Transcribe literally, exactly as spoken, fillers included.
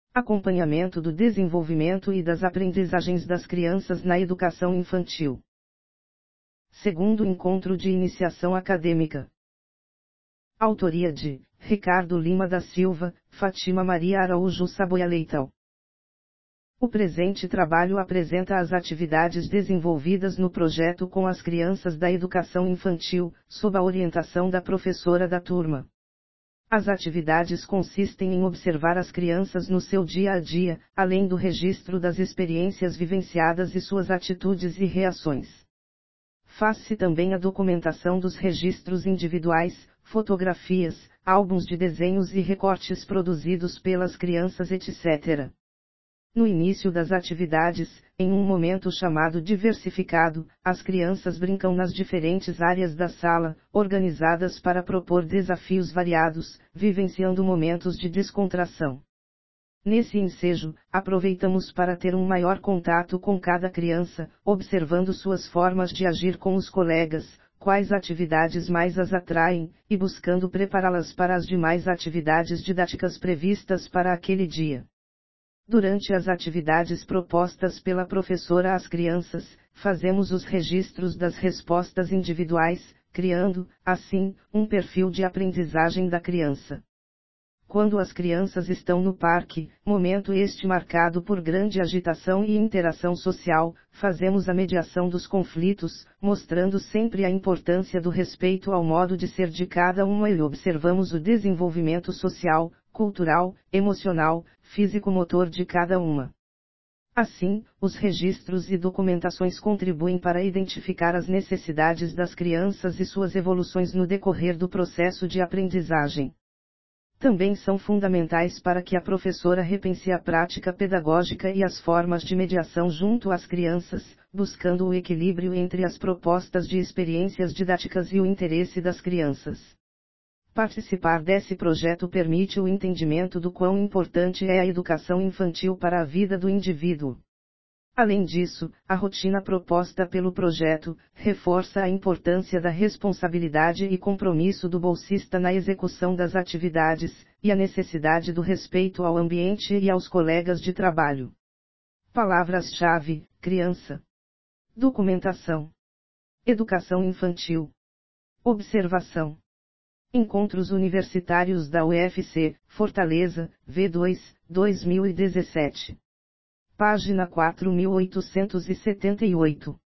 Acompanhamento do desenvolvimento e das aprendizagens das crianças na educação infantil. Segundo encontro de iniciação acadêmica. Autoria de Ricardo Lima da Silva, Fátima Maria Araújo Saboia Leitão. O presente trabalho apresenta as atividades desenvolvidas no projeto com as crianças da educação infantil, sob a orientação da professora da turma. As atividades consistem em observar as crianças no seu dia a dia, além do registro das experiências vivenciadas e suas atitudes e reações. Faz-se também a documentação dos registros individuais, fotografias, álbuns de desenhos e recortes produzidos pelas crianças, etcétera. No início das atividades, em um momento chamado diversificado, as crianças brincam nas diferentes áreas da sala, organizadas para propor desafios variados, vivenciando momentos de descontração. Nesse ensejo, aproveitamos para ter um maior contato com cada criança, observando suas formas de agir com os colegas, quais atividades mais as atraem, e buscando prepará-las para as demais atividades didáticas previstas para aquele dia. Durante as atividades propostas pela professora às crianças, fazemos os registros das respostas individuais, criando, assim, um perfil de aprendizagem da criança. Quando as crianças estão no parque, momento este marcado por grande agitação e interação social, fazemos a mediação dos conflitos, mostrando sempre a importância do respeito ao modo de ser de cada uma e observamos o desenvolvimento social, cultural, emocional, físico-motor de cada uma. Assim, os registros e documentações contribuem para identificar as necessidades das crianças e suas evoluções no decorrer do processo de aprendizagem. Também são fundamentais para que a professora repense a prática pedagógica e as formas de mediação junto às crianças, buscando o equilíbrio entre as propostas de experiências didáticas e o interesse das crianças. Participar desse projeto permite o entendimento do quão importante é a educação infantil para a vida do indivíduo. Além disso, a rotina proposta pelo projeto reforça a importância da responsabilidade e compromisso do bolsista na execução das atividades, e a necessidade do respeito ao ambiente e aos colegas de trabalho. Palavras-chave: criança, documentação, educação infantil, observação. Encontros Universitários da U F C, Fortaleza, V dois, dois mil e dezessete. Página quatro mil oitocentos e setenta e oito.